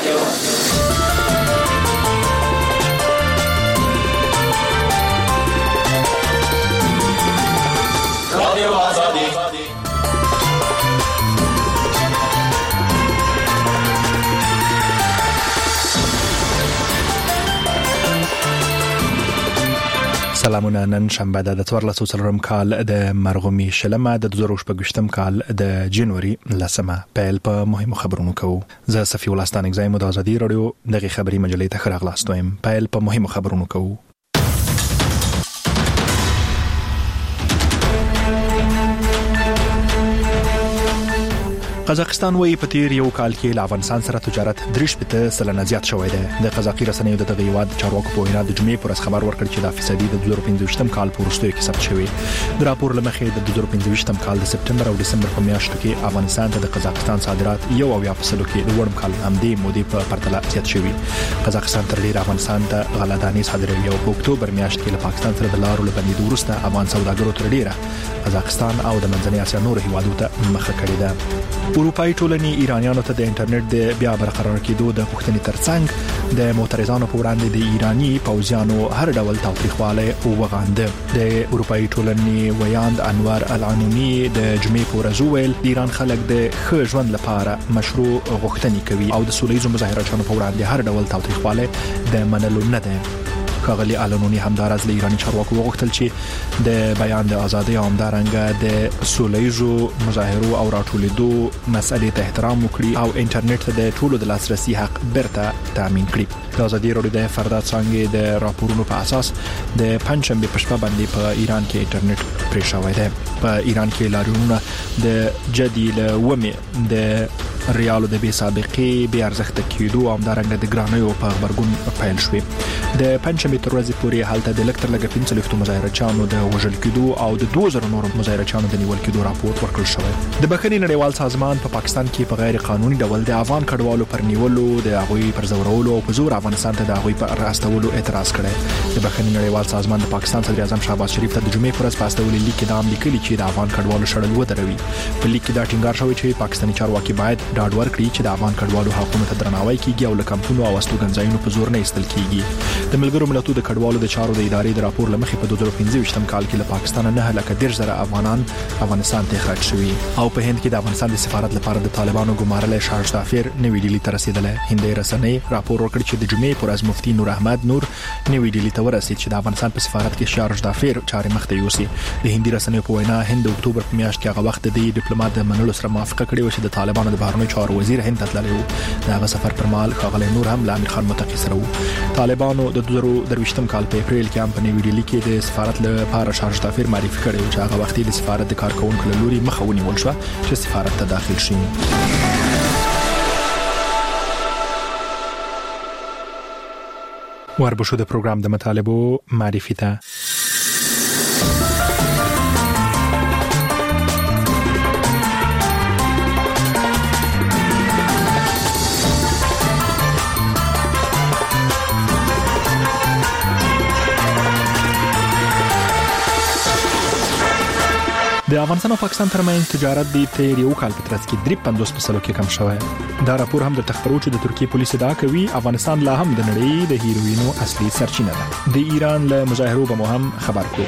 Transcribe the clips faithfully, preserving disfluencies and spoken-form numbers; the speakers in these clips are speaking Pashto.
رادیو آزادی. سلامونه. نن شنبه د څوارلسو څلورم کال د مرغومي شلمه د دوه زره شپږم کال د جنوري لسمه پیل په مهمو خبرونو کوو. زه صفي ولستان اگزایم د آزادي رادیو دغه خبري مجلې ته راغلاست وایم. پیل په مهمو خبرونو کوو. قزاقستان وایي په تیر یو کال کې له افغانستان سره تجارت درش پته سلنه زیات شوی دی. د قزاقي رسنیو د دغه هیواد چارواکو په وینا د جمعې پر خبر ورکړ چې د فیصدي د دوه زره پنځه کال په وروستیو کې ثبت شوی. د راپور لمخې د دوه زره پنځه کال د سپټمبر او دسمبر په میاشتو کې افغانستان ته د قزاقستان صادرات یو او یا فاصلو کې د وړم کال همدې مودې په پرتله زیات شوی. قزاقستان تر ډیره افغانستان ته غلهدانې صادروي او په اکتوبر میاشت کې له پاکستان سره د لارو لبندې وروسته افغان سوداګرو تر ډیره قزاقستان او د منځنۍ اسیا نور هیوادو ته مخه کړې ده. اروپایي ټولنې ایرانیانو ته د انټرنیټ د بیا برقرار کېدو د غوښتنې ترڅنګ د معترضانو په وړاندې د ایرانی پوځیانو هر ډول تاوتریخواله او وغانده. د اروپایي ټولنې ویاند انور العنونی د جمعې په ورځ ویل د ایران خلک د ښه ژوند لپاره مشروع غوښتنې کوي او د سولهییزو مظاهراتو په وړاندې هر ډول تاوتریخواله د منلو نه ده. ښاغلي العنونی همدارز له ایرانی چارواکو وغوښتل چې د بیان د ازادۍ او همدارنګه د سولهییزو مظاهرو او راټولیدو مسئلې ته احترام وکړي او انټرنیټ ته د ټولو د لاسرسي حق برته تامین کړي. د ازادي رادیو د فردات څنګه د راپورونو په اساس د پنځشنبه په شپه باندې په ایران کې انټرنیټ پرې شوی دی. په ایران کې لاریونونه د جدي لومې د ریالو د بې سابقې بې ارزښت کېدو او همدارنګه د ګرانیو په خبرګون پیل شوې. د پنځشنبه تر ورځې پورې حالت د لکټر لګ پنځه لختو مظاهرچانو د وژل کېدو او د دوه زره نور مظاهرچانو د نیول کېدو راپور ورکړل شوی. د بخښنې نړیوال سازمان په پاکستان کې په غیر قانوني ډول د افغان کډوالو پر نیولو د هغوی پر زورولو او په زور افغانستان ته د هغوی پر راستولو اعتراض کړی. د بخښنې نړیوال سازمان د پاکستان صدر اعظم شهباز شریف ته د جمعې پر ورځ پاستول لیک کې دا لیکلي چې د افغان کډوالو شړل ودروي. په لیک کې دا ټینګار شوی چې پاکستاني چارواکي باید ډاډ ورکړي چې د افغان کډوالو حقوقو ته درناوی کیږي او له کمپونو او استوګنځایونو په زور نه ایستل کیږي. د ملګرو ملتونو د کډوالو د چارو د ادارې د راپور لمخې په دوه زره پنځه کال کې له پاکستان نه هلکه ډیر زره افغانان افغانستان ته اخراج شوي او په هند کې د افغانستان د سفارت لپاره د طالبانو ګمارل شارج دافیر نوې ډیلی ته رسیدله. هندي رسنۍ راپور ورکړ چې د جمعې پر ورځ مفتي نور احمد نور نوې ډیلی ته ورسید چې د افغانستان په سفارت کې شارج دافیر چارې مخ ته یوسي. د هندي رسنۍ په وینا هند د اکتوبر په میاشت کې هغه وخت د ډیپلوماټ د منلو سره موافقه کړې و چې د طالبانو د بهرنیو چارو وزیر هند ته تللی و. دغه سفر پر مهال ښاغلی نور هم له امیر خان متقي سره و. طالبانو د دوه زره درویشتم کال په اپریل کې هم په نوې ډیلی کې د سفارت لپاره شارج دافیر معرفي کړی و چې هغه وخت د سفارت د کارکونکو له لوري مخه ونیول شو چې سفارت ته داخل شي. وربشو د پروګرام د مطالبو معرفي ته د افغانستان او پاکستان ترمنځ تجارت د تیر یو کال په ترڅ کې درې پنځوس په سلو کې کم شوی. دا راپور هم د تخبرو چې د ترکیه پولیس ادعا کوي افغانستان لا هم د نړۍ د هیروینو اصلي سرچینه ده. د ایران له مظاهرو به مو هم خبر کړو.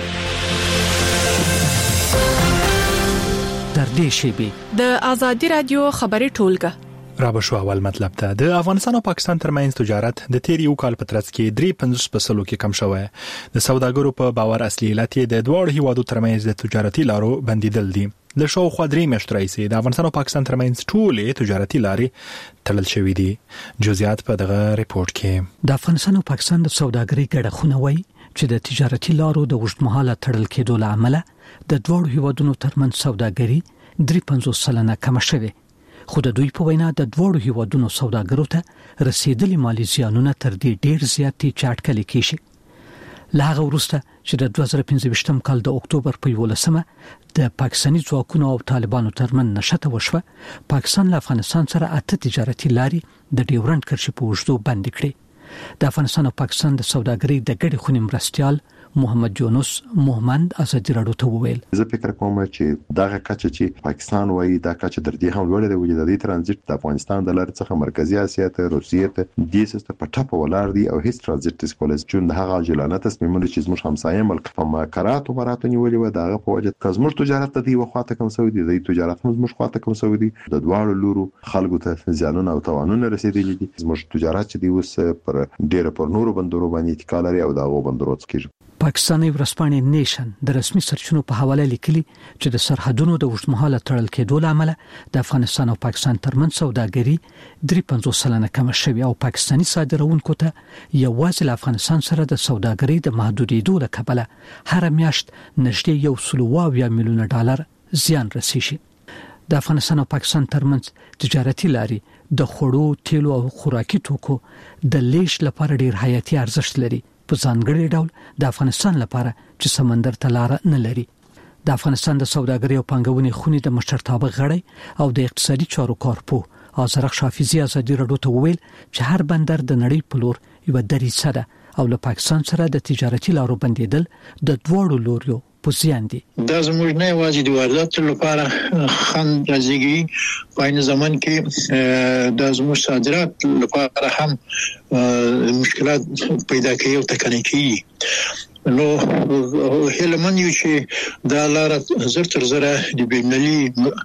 در دې شیبه د آزادي رادیو خبري ټولګه را بشو اول مطلب ته د افغانستان او پاکستان ترمنځ تجارت د تیر یو کال په ترڅ کې درې پنځوس په سلو کې کم شوی. د سوداګرو په باور اصلي علت د دوه هیوادو ترمنځ د تجارتي لارو بندیدل دي. د شاوخوا درې میاشتې راځي د افغانستان او پاکستان ترمنځ ټولې تجارتي لارې تړل شوې دي. جزئیات په دغه ریپورت کې. د افغانستان او پاکستان د سوداګرۍ ګډه وایي چې د تجارتي لارو د اوږدمهاله تړل کېدو له امله د دوه هیوادونو ترمنځ سوداګري درې پنځوس سلنه کم شوه. خو د دوی په وینا د دوه هیوادونو سوداګرو ته رسیدلي مالی زیانونه تر دې ډیر زیات دي چې اټکل کېږي. له هغه وروسته چې د دوه زره پنځه کال د اکتوبر په یولسمه د پاکستاني ځواکونو او طالبانو ترمن نشته وشوه، پاکستان له افغانستان سره اته تجارتي لارې د ډیورنډ کرښې په اوږدو بند کړې. د افغانستان او پاکستان د سوداګرۍ د ګډې خونې مرستيال محمد یونس محمد ازادي راډیو ته وویل زه فکر کوم چې دغه کچه چې پاکستان وایي دا کچه در دې هم لوړه دی چې د ترانزیت د افغانستان د لارې څخه مرکزی اسیا ته روسیې ته د سیستم په ټاپ ولر دی او هیڅ ترانزیت سکولز چې د هغه جلانه تصمیمونه چې زموږ همسایه ملک په مکرات او براتو نیولې و دغه په وجه کزمر تجارت ته دی وخواته کوم سوي دی د تجارت موږ خواته کوم سوي دی د دوه لورو خلکو ته زیانونه او توانونه رسیدلي دي زموږ تجارت چې دی اوس پر ډیره پر نورو بندرو باندې اتکا لري او دغه بندرو څخه پاکستاني ورسپانې نیشن د رسمي سرچینو په حواله لیکلي چې د سرحدونو د اوږدمهاله تړل کېدو لامل د افغانستان او پاکستان ترمنځ سوداګري درې پنځوس سلنه کم شوه او پاکستاني صادرونکو ته یوازې له افغانستان سره د سوداګرۍ د محدودیدو له کبله هر میاشت نږدې یو سل او میلیونه ډالر زیان رسیږي. د افغانستان او پاکستان ترمنځ تجارتي لارې د خوړو، تیلو او خوراکي توکو د لیږد لپاره ډیر حیاتي ارزښت لري په ځانګړي ډول د افغانستان لپاره چې سمندر ته لار نه لري. د افغانستان د سوداګرۍ او پانګونې خونې د مشرتابه غړی او د اقتصادي چارو کارپوه آذرخ حافظي ازادي راډیو ته وویل چې هر بندر د نړۍ په لور یو دریڅه ده او له پاکستان سره د تجارتي لارو بندیدل د دوړو لوريو پوزیان دي. دا زموږ نه واجب دي واردات لپاره خند راځي په این زمان کې د زموږ صادرات لپاره هم مشکلات پیدا کوي او تکنیکی نو هلمن یو چې دا لار زر تر زره د بینالي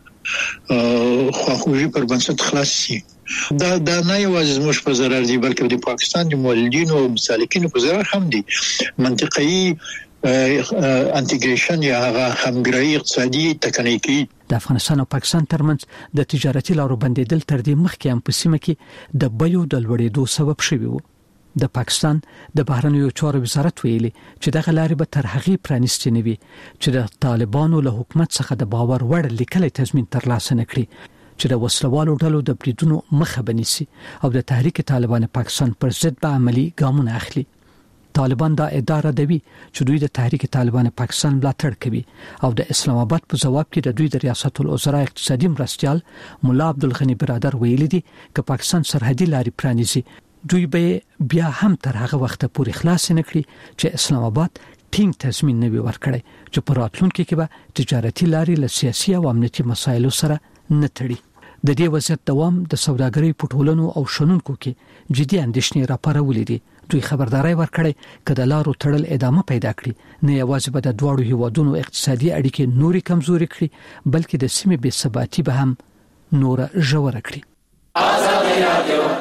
خواخوږي پر بنسټ خلاص شي. دا دا نه یوازې زموږ په ضرر دي بلکې د پاکستان د مولدینو او مسالکینو په ضرر هم دي. منطقي انټیګریشن یا همګرایی اقتصادي تکنیکی د افغانستان او پاکستان ترمنځ د تجارتي لارو بندیدل تر دې مخکې هم په سیمه کې د بیو د لوړېدو سبب شوی وو. د پاکستان د بهرنیو چارو وزارت ویلي چې دغه لارې به تر هغه پرانیستې نه وي چې د طالبانو له حکومت څخه د باور وړ لیکلي تضمین ترلاسه نکړي چې د وسلوالو ډلو د بریدونو مخه بنيسي او د تحریک طالبان پاکستان پر ضد به عملی ګامونه اخلي. طالبان دا اداره دوی چې دوی د تحریک طالبان پاکستان ملاتړ کوي او د اسلام آباد په جواب کې د دوی د ریاست الوزرا اقتصادي مرستيال مولا عبدالغنی برادر ویلي دي چې پاکستان سرحدي لارې پرانیزي دوی به بیا هم تر هغه وخت پورې خلاص نه کړي چې اسلام آباد ټینګ تضمین نه ورکړي چې په راتلونکي کې به تجارتي لارې له سیاسي او امنیتي مسایلو سره نه تړي. د دې وضعیت دوام د سوداګرۍ په ټولنو او شنونکو کې جدي اندېښنې راپارولې دي. دوی خبرداري ورکړي چې د لارو تړل ادامه پیدا کړي نه یوازې به د دوړو هیوادونو اقتصادي اړیکې نوري کمزوري کړي بلکې د سیمې بې ثباتي به هم نور ژور کړي. آزادي رادیو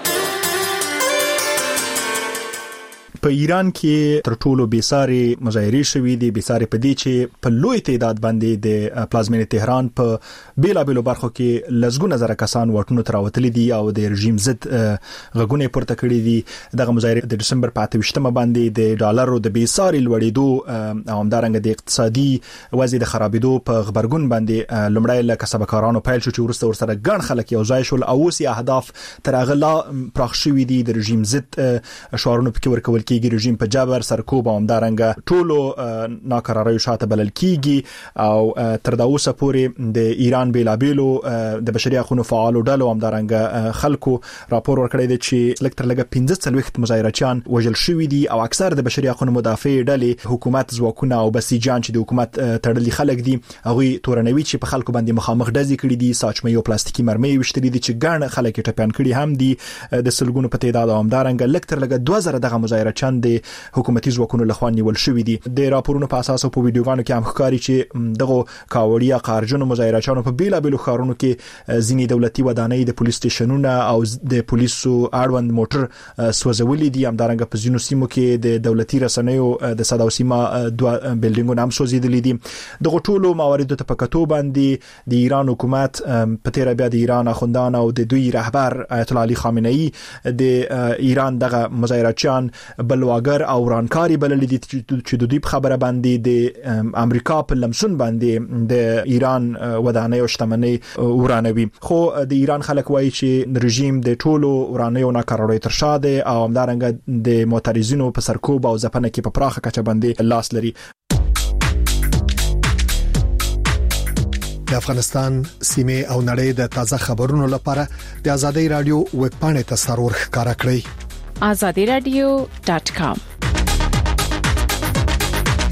په ایران کې تر ټولو بیساري مظاهرې شوې دي بیساري په دې چې په لوی تعداد باندې د پلازمینې تهران په بیلابلو برخو کې لزګونه زره کسان واټونو تر وتلې دي او د رژیم ضد غږونه پورته کړي دي. دغه مظاهرې د دسمبر په اته ویشتمه باندې د ډالرو د بیساري لوړېدو او همدارنګه د اقتصادي وضعیت د خرابېدو په خبرګون باندې لومړی له کسبکارانو پیل شو چې ورسته ورسره ګڼ خلک یو ځای شول او اوس یې اهداف تر هغه لا پراخ شوي دي. د رژیم ضد شعارونه پکې ورکول کېږي رژیم په جبر سرکوب او همدارنګه ټولو ناکراریو شاته بلل کېږي او تر دا اوسه پورې د ایران بیلابیلو د بشري حقوقو فعالو ډلو همدارنګه خلکو راپور ورکړی دی چې لکتر لګه پنځه څلوېښت مظاهرچیان وژل شوي دي او اکثر د بشري حقوقو مدافع ډلې حکومت ځواکونه او بسیجان چې د حکومت تړلي خلک دي هغه تورنوي چې په خلکو باندې مخامخ ډزې کړي دي ساچمه یو پلاستیکي مرمۍ وشتري دي چې ګڼ خلک ټپيان کړي هم دي د سلګونو په تعداد همدارنګه لکتر لګه دوه زره دغه مظاهرچیان د حکومتي ځواکونو لخوا نیول شوې دي. د راپورونو په اساس او په ویډیوګانو کې هم ښکاري چې دغه کاوړیا قارجنو مظاهرچیانو په بیلابلو ښارونو کې ځینې دولتي ودانۍ د پولیس سټیشنونو او د پولیسو اړوند موټر سوځولې دي. همدارنګه په ځینو سیمو کې د دولتي رسنیو د صدا او سیما دوه بلډینګونه هم سوځېدلې دي. دغه ټولو مواردو ته په کتو باندې د ایران حکومت په تیر بیا د ایران اخوندان او د دوی رهبر آیت الله علي خامنه‌ای د ایران دغه مظاهرچیان بلواګر او ورانکاری بللې دي چې د دوی خبره باندې د امریکا په لمسون باندې د ایران ودانۍ او شتمنۍ ورانوي. خو د ایران خلک وایي چې رژیم د ټولو ورانیو ناکارړۍ تر شا دی او همدارنګه د معترضینو په سرکوب او ځپنه کې په پراخه کچه باندې لاس لري. د افغانستان سیمه او نړۍ د تازه خبرونو لپاره د آزادۍ رادیو ویب پاڼې ته سرور ښکارا کړئ. azadi radio dot com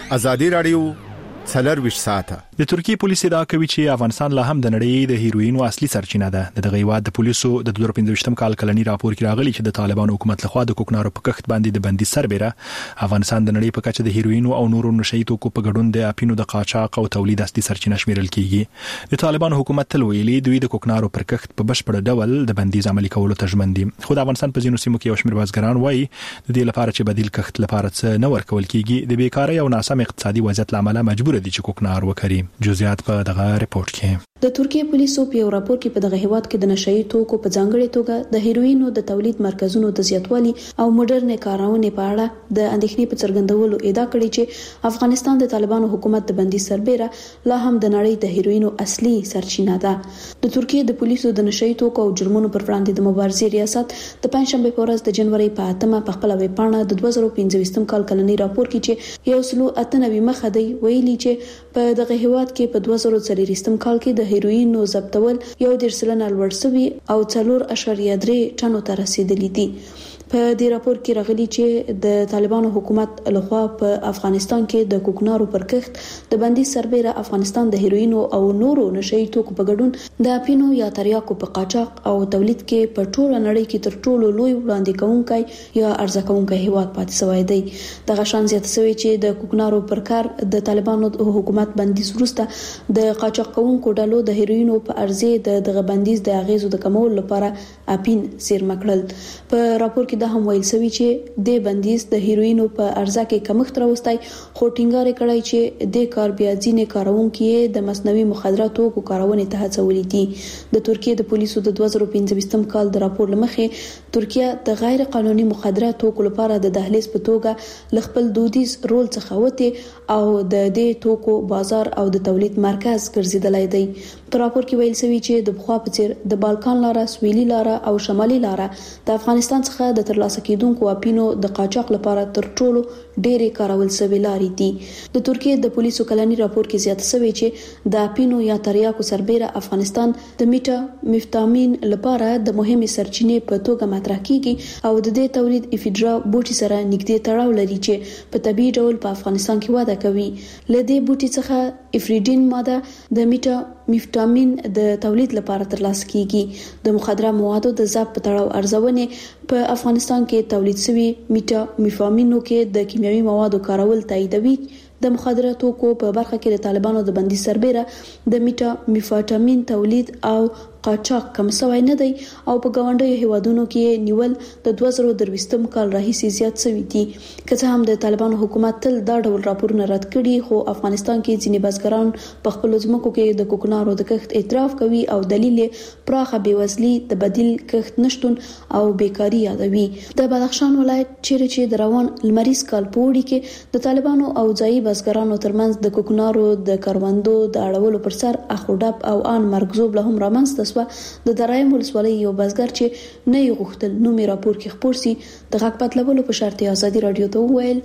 ازادي رادیو څلور ویشت ساعته. د ترکیه پولیس ادعا کوي چې افغانستان لا هم د نړۍ د هیروین اصلي سرچینه ده. د هیواد د پولیسو د دوه هزار پنځه کال کلنی راپور کې راغلی چې د طالبان حکومت لخوا د کوکنارو په کښت باندې د بندي سربېره افغانستان د نړۍ په کچه د هیروین او نورو نشئی توکو په ګډون د اپینو د قاچاق او تولید اصلي سرچینه شمیرل کیږي. د طالبان حکومت تل ویلي دوی د کوکنارو پر کښت په بشپړ ډول د بندیز عملي کولو ته ژمن دي. خو د افغانستان په ځینو سیمو کې یو شمېر بازګران وایي د دې لپاره چې بدیل کښت لپاره څه نه ورکول کیږي د بیکاری او ناسم اقتصادي وضعیت لامل مجبور دي چې کوکنار وکړي. جزئیات په دغه ریپورت کې. د ترکیه پولیسو په یو راپور کې په دغه هیواد کې د نشئی توکو په ځانګړي توګه د هیروینو د تولید مرکزونو د زیاتوالي او موډرن کارونې په اړه د اندېښنې په څرګندولو ادعا کړې چې افغانستان د طالبانو حکومت د بندي سربېره لا هم د نړۍ د هیروینو اصلي سرچینه ده. د ترکیه د پولیسو د نشئی توکو او جرمونو پر وړاندې د مبارزې ریاست د پنځشنبه په ورځ د جنوري په اتمه په خپل ویب پاڼه د دوه زره پنځه کال کلنی راپور کې چې یو سلو اته نوي مخه دی ویلي چې په دغه هیواد کې په دوه زره څلور کال کې د هیروینو ضبطول یو ډیر سلنه لوړ شوی او څلور اشاریه درې ټنو ته رسیدلی دي. په دې راپور کې راغلي چې د طالبانو حکومت لخوا په افغانستان کې د کوکنارو پر کښت د بندي سربېره افغانستان د هیروینو او نورو نشئی توکو په ګډون د اپینو یا تریاکو په قاچاق او تولید کې په ټوله نړۍ کې تر ټولو لوی وړاندې کوونکی یا ارزه کوونکی هیواد پاتې شوی دی. دغه شان زیاته شوی چې د کوکنارو پر کار د طالبانو حکومت بندیز وروسته د قاچاق کوونکو ډلو د هیروینو په ارزه د دغه بندیز د اغیزو د کمولو لپاره اپین زیرمه کړل. په راپور کې د هم ویل شوی چې د بندیز د هیروینو په ارزه کې کمښت راوستای خو ټینګار کړی چې د کار بیا ځینې کارونکو د مصنوعي مخدراتو کو کارونې ته هڅولې دي. د ترکیه د پولیسو د دوه زره پنځه کال د راپور لمخې ترکیه د غیر قانوني مخدراتو کو لپاره د دهلیز په توګه خپل دودیز رول څخه وته او د دې توکو بازار او د تولید مرکز ګرځیدلای دی. په راپور کې ویل شوی چې د بخوا په څیر د بالکان لاره، سویلي لاره او شمالي لاره د افغانستان څخه د ترلاسه کیدونکو اپینو د قاچاق لپاره تر ټولو ډېرې کارول شوی لارې دي. د ترکیه د پولیسو کلنی راپور کې زیاته شوی چې د اپینو یا تریاکو سربېره افغانستان د میټا میفټامین لپاره د مهمه سرچینې په توګه مطرح کیږي او د دې تولید افیډرا بوټي سره نږدې تړاو لري چې په طبيعي ډول په افغانستان کې وده کوي. لدې بوټي څخه افریډین ماده د میټا میفټامین د تولید لپاره ترلاسه کیږي. د مخدره موادو د ضبط په تړاو ارزونه په افغانستان کې تولید شوی میټا میفامینو کې د کیمیاوي موادو کارول تاییدوي. د مخدراتو کو په برخه کې د طالبانو د بندي سربېره د میټا میفټامین تولید او قاچاق کم شوی نه دی او په ګاونډیو هیوادونو کې نیول د دوه زره درویشتم کال راهیسې زیات شوی دي. که څه هم د طالبانو حکومت تل دا ډول راپورونه رد کړي خو افغانستان کې ځینې بزګران په خپل ځمکو کې د کوکنارو د کښت اعتراف کوي او دلیل پراخه بیوزلي، د بدیل کښت نشټون او بیکاری یادوي. د بدخشان ولایت چیرې چې د روان لمریز کال په وړي کې د طالبانو او ځایي بزګرانو ترمنځ د کوکنارو د کروندو د اړولو پر سر اخوډب او ان مرګزوب له هم رامنځته د درایم ولسوالۍ یو بزګر چې نه یې غوښتل نومي راپور کې خپور سي د غږ پټلولو په شرط ازادي رادیو ته وویل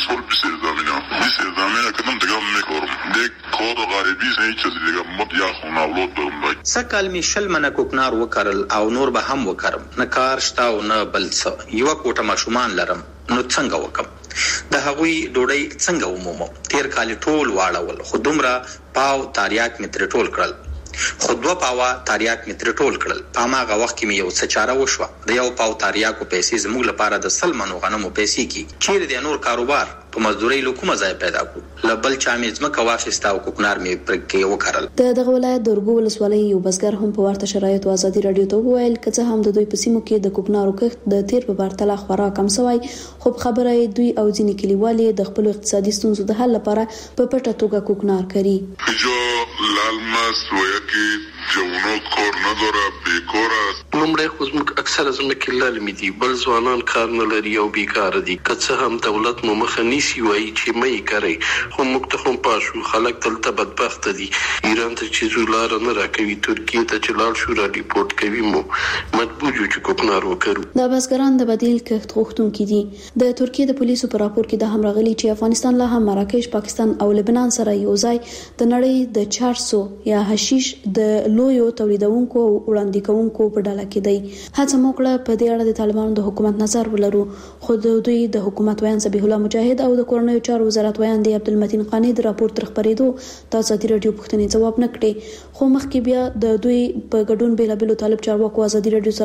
سکل می شل من کوکنار وکړل او نور به هم وکړم، نه کار شته او نه بل څه، یو کوټه ماشومان لرم، نو څنګه وکم؟ د هغوی ډوډۍ څنګه ومومم؟ تیر کال ټول واړول خو دومره پاو تاریاک می تر ټول کړل خو دوه پاوا تاریاک می تر ټول کړل. په هغه وخت کې مې یو څه چاره وشوه. د یو پاو تاریاکو پیسې زموږ لپاره د سلمنو غنمو پیسې کی چیرې د نور کاروبار په مزدوري له کومه ځای پیدا کو لبل چا مې ځمکه واخیسته او کوکنار مې پرکې وکړل. د دغه ولایت د اورګو ولسوالۍ یو بزګر هم په ورته شرایطو ازادي رادیو ته وویل که څه هم د دوی په سیمو کې د کوکنارو کښت د تیر په پرتله خورا کم شوی خو خبره دوی او ځینې کلیوالي د خپل اقتصادي ستونزو د حل لپاره په پټه توګه کوکنار کوي. لالماس ویکي جوونو کور نه دره بیکوره لومړی خو زموږ اکثره ځمکې للمې دي، بل ځوانان کار نه لري او بیکاره دي. که څه هم دولت مو مخه نیسي وایي چې مه یې کوئ، خو موږ ته هم پاشو خلک دلته بدبخته دي. ایران ته چې ځو لاره نه راکوي، ترکیې ته چې لاړ شو را ریپورټ کوي مو، مطبوع یو چې کوکنار وکړو. د بزګران د بدیل کښت غوښتونکو دي. د ترکیه د پولیسو په راپور کې د هم راغلي چې افغانستان لا هم مراکش، پاکستان او لبنان سره یو ځای د نړۍ د چهار سوه یا حشیش د لویو تولیدونکو او وړاندې کوونکو په ډله کې دی. هڅه موکړه په دې اړه د طالبانو د حکومت نظر ولرو، خو د دوی د حکومت ویان صبیح الله مجاهد او د کورنیو چارو وزارت ویان دی عبدالمتین قانی د راپور تر خبرېدو د ازادي رادیو پوښتنې ځواب نه کړي. خو مخکې بیا د دوی په ګډون بیلابېلو طالب چارواکو ازادي رادیو سره